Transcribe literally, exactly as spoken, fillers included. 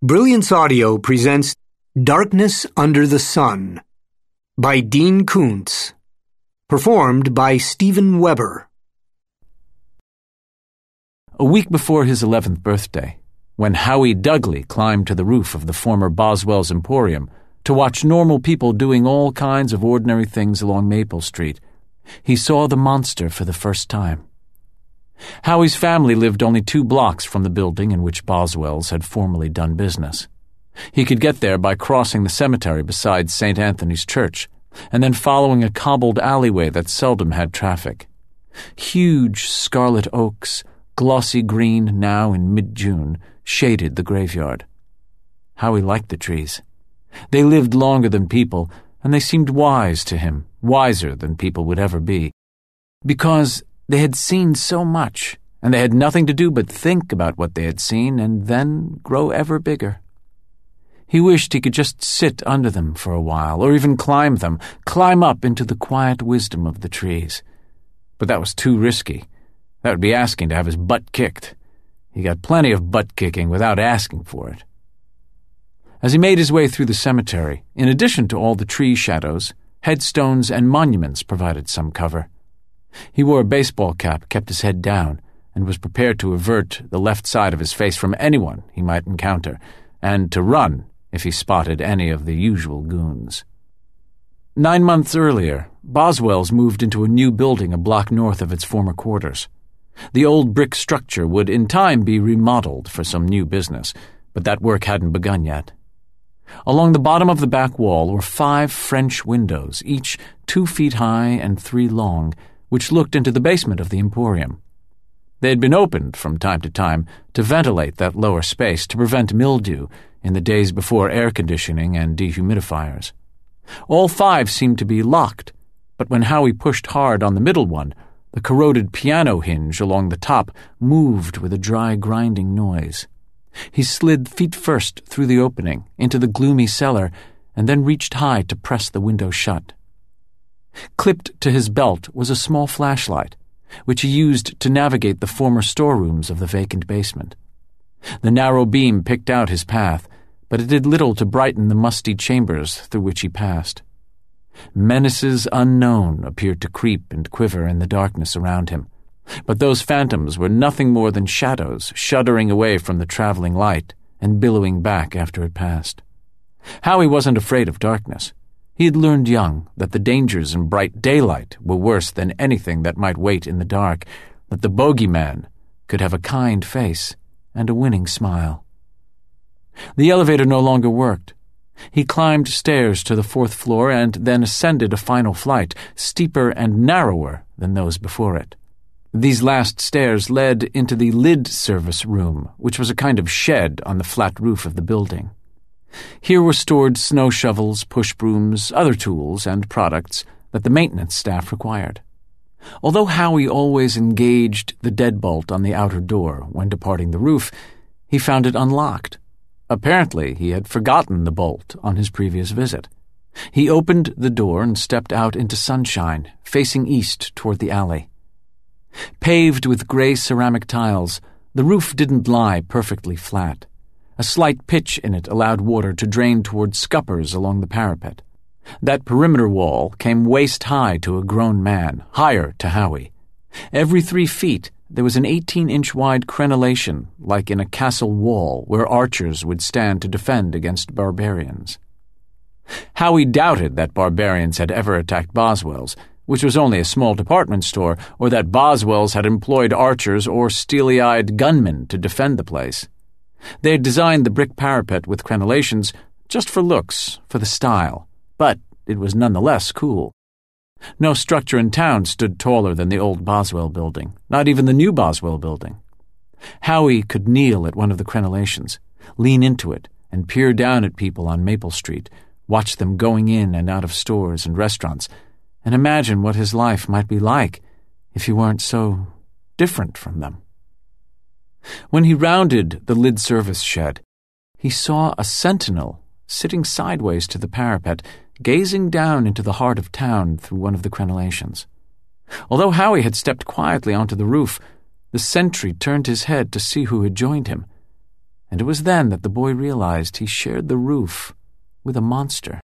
Brilliance Audio presents Darkness Under the Sun by Dean Koontz, performed by Steven Weber. A week before his eleventh birthday, when Howie Dudley climbed to the roof of the former Boswell's Emporium to watch normal people doing all kinds of ordinary things along Maple Street, he saw the monster for the first time. Howie's family lived only two blocks from the building in which Boswell's had formerly done business. He could get there by crossing the cemetery beside Saint Anthony's Church and then following a cobbled alleyway that seldom had traffic. Huge scarlet oaks, glossy green now in mid-June, shaded the graveyard. Howie liked the trees. They lived longer than people, and they seemed wise to him, wiser than people would ever be. Because they had seen so much, and they had nothing to do but think about what they had seen and then grow ever bigger. He wished he could just sit under them for a while, or even climb them, climb up into the quiet wisdom of the trees. But that was too risky. That would be asking to have his butt kicked. He got plenty of butt-kicking without asking for it. As he made his way through the cemetery, in addition to all the tree shadows, headstones and monuments provided some cover. He wore a baseball cap, kept his head down, and was prepared to avert the left side of his face from anyone he might encounter, and to run if he spotted any of the usual goons. Nine months earlier, Boswell's moved into a new building a block north of its former quarters. The old brick structure would in time be remodeled for some new business, but that work hadn't begun yet. Along the bottom of the back wall were five French windows, each two feet high and three long, which looked into the basement of the Emporium. They had been opened from time to time to ventilate that lower space to prevent mildew in the days before air conditioning and dehumidifiers. All five seemed to be locked, but when Howie pushed hard on the middle one, the corroded piano hinge along the top moved with a dry grinding noise. He slid feet first through the opening into the gloomy cellar and then reached high to press the window shut. Clipped to his belt was a small flashlight, which he used to navigate the former storerooms of the vacant basement. The narrow beam picked out his path, but it did little to brighten the musty chambers through which he passed. Menaces unknown appeared to creep and quiver in the darkness around him, but those phantoms were nothing more than shadows shuddering away from the traveling light and billowing back after it passed. Howie wasn't afraid of darkness. He had learned young that the dangers in bright daylight were worse than anything that might wait in the dark, that the bogeyman could have a kind face and a winning smile. The elevator no longer worked. He climbed stairs to the fourth floor and then ascended a final flight, steeper and narrower than those before it. These last stairs led into the lid service room, which was a kind of shed on the flat roof of the building. Here were stored snow shovels, push brooms, other tools and products that the maintenance staff required. Although Howie always engaged the deadbolt on the outer door when departing the roof, he found it unlocked. Apparently, he had forgotten the bolt on his previous visit. He opened the door and stepped out into sunshine, facing east toward the alley. Paved with gray ceramic tiles, the roof didn't lie perfectly flat. A slight pitch in it allowed water to drain toward scuppers along the parapet. That perimeter wall came waist-high to a grown man, higher to Howie. Every three feet, there was an eighteen-inch-wide crenellation, like in a castle wall where archers would stand to defend against barbarians. Howie doubted that barbarians had ever attacked Boswell's, which was only a small department store, or that Boswell's had employed archers or steely-eyed gunmen to defend the place. They had designed the brick parapet with crenellations just for looks, for the style, but it was nonetheless cool. No structure in town stood taller than the old Boswell building, not even the new Boswell building. Howie could kneel at one of the crenellations, lean into it, and peer down at people on Maple Street, watch them going in and out of stores and restaurants, and imagine what his life might be like if he weren't so different from them. When he rounded the lid service shed, he saw a sentinel sitting sideways to the parapet, gazing down into the heart of town through one of the crenellations. Although Howie had stepped quietly onto the roof, the sentry turned his head to see who had joined him, and it was then that the boy realized he shared the roof with a monster.